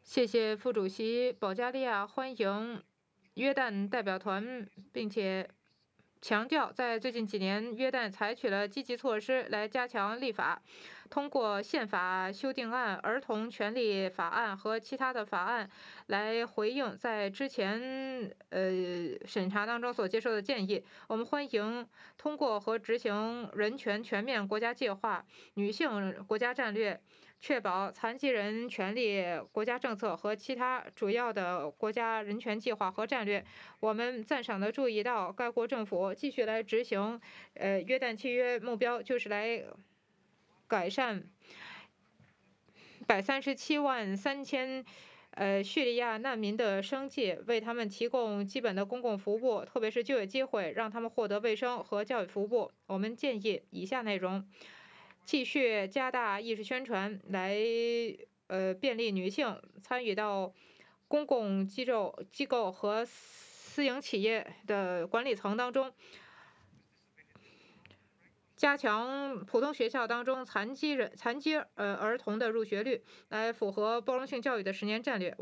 谢谢副主席保加利亚欢迎约旦代表团，并且强调，在最近几年，约旦采取了积极措施来加强立法，通过宪法修订案、儿童权利法案和其他的法案来回应在之前审查当中所接受的建议。我们欢迎通过和执行人权全面国家计划、女性国家战略，确保残疾人权利国家政策和其他主要的国家人权计划和战略。我们赞赏地注意到，该国政府继续来执行约旦契约目标，就是来改善137.3万叙利亚难民的生计，为他们提供基本的公共服务，特别是就业机会，让他们获得卫生和教育服务。我们建议以下内容：继续加大意识宣传，来便利女性参与到公共机构和私营企业的管理层当中。加强普通学校当中残疾儿童的入学率，来符合包容性教育的10年战略。